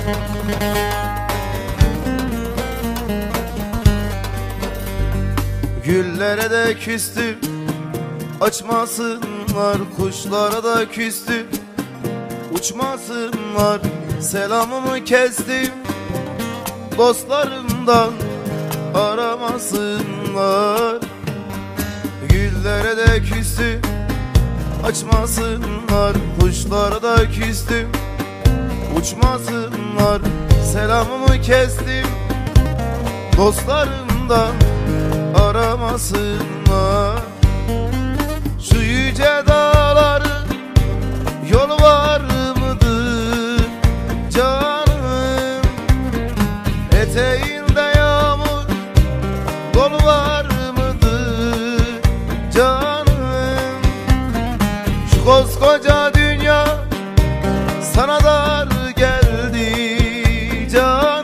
Güllere de küstüm, açmasınlar. Kuşlara da küstüm, uçmasınlar. Selamımı kestim, dostlarımdan aramasınlar. Güllere de küstüm, açmasınlar. Kuşlara da küstüm, uçmasınlar. Selamımı kestim, dostlarımdan aramasınlar. Şu yüce dağların yolu var mıdır canım? Eteğinde yağmur dolu var mıdır canım? Şu koskoca dünya sana dar geldi canım.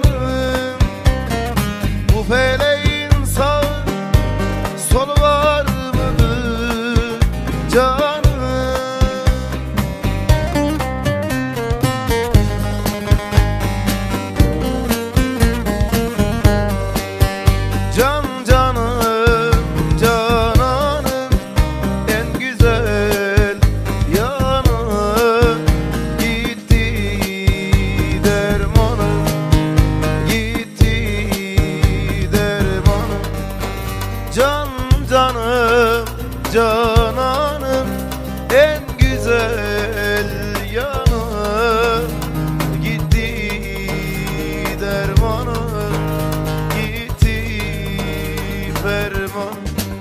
Bu feleğin sağ solu var mıdır canım? Can canım, cananım, en güzel yanım. Gitti dermanım, gitti dermanım. Can canım, cananım, en güzel yanım. Gitti dermanım, gitti ferman.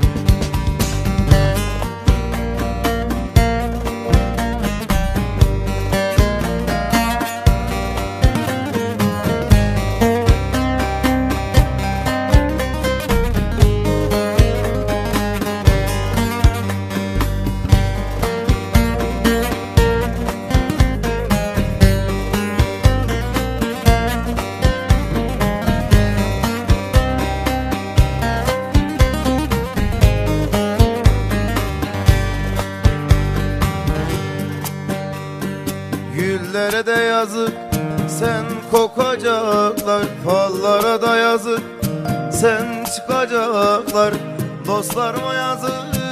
Güllere de yazık, sen kokacaklar. Fallara da yazık, sen çıkacaklar. Dostlarıma yazık,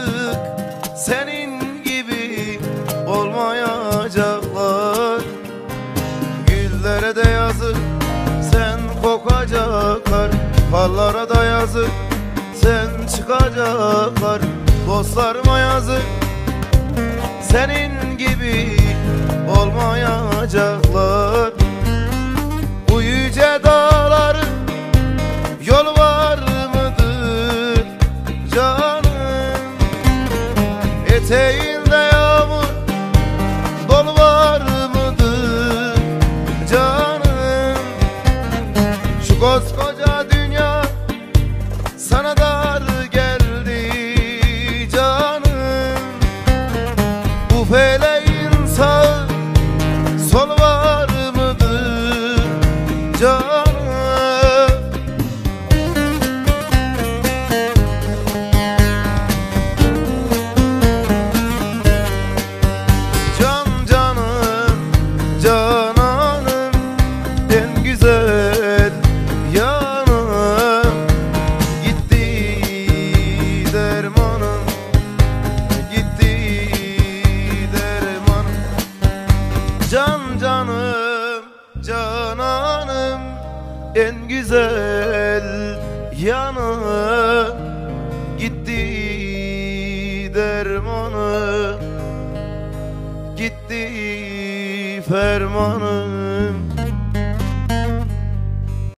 senin gibi olmayacaklar. Güllere de yazık, sen kokacaklar. Fallara da yazık, sen çıkacaklar. Dostlarıma yazık, senin gibi olmayacaklar. Bu yüce dağların yolu var mıdır canım? Eteğinde yağmur dolu var mıdır canım? Şu koskoca dünya sana dar geldi canım. Bu feleğin sağ solu var mıdır canım? Can canım, cananım, en güzel yanım. Gitti dermanım, gitti dermanım. Can canım, cananım, en güzel yanım. Gitti dermanım, gitti fermanım.